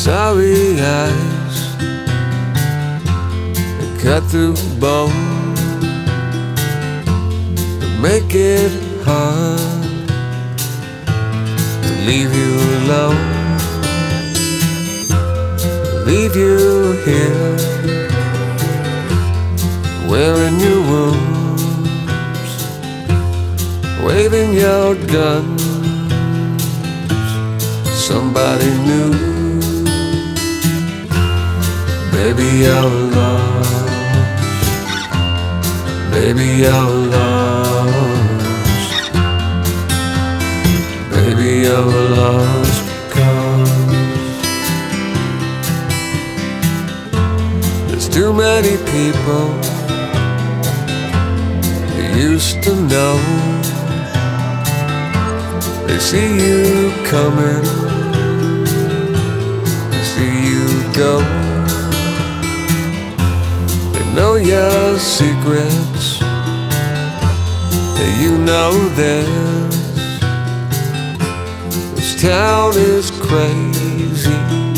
sorry eyes that cut through bone, that make it hard to leave you alone, leave you here, wearing your wounds, waving your guns. Somebody new, baby, you're lost, baby, you're lost, baby, you're lost because there's too many people you used to know. They see you coming, see you go. They know your secrets, and you know theirs. This town is crazy,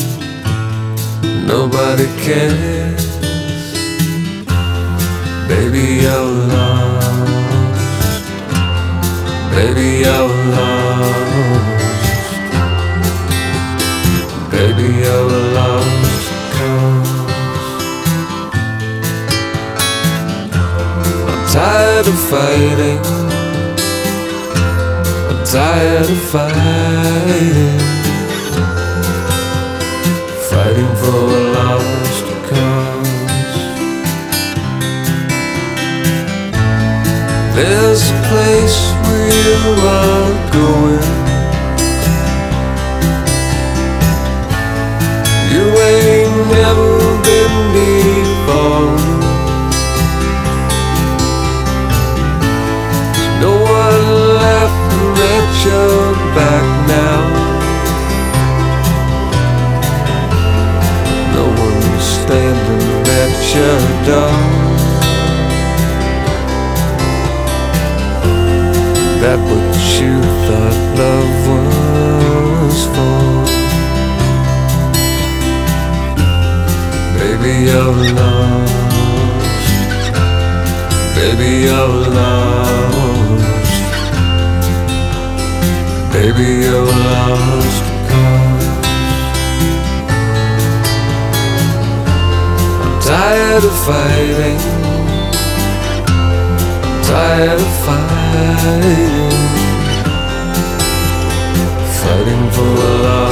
nobody cares. Baby, you're lost, baby, you're lost, baby, you're lost cause I'm tired of fighting, I'm tired of fighting, fighting for a lost cause. There's a place where you are going, you ain't never been before. There's no one laughing at your back now, no one standing at your door. That what you thought love was for. Baby, you're lost, baby, you're lost, baby, you're lost cause I'm tired of fighting, I'm tired of fighting, fighting for love.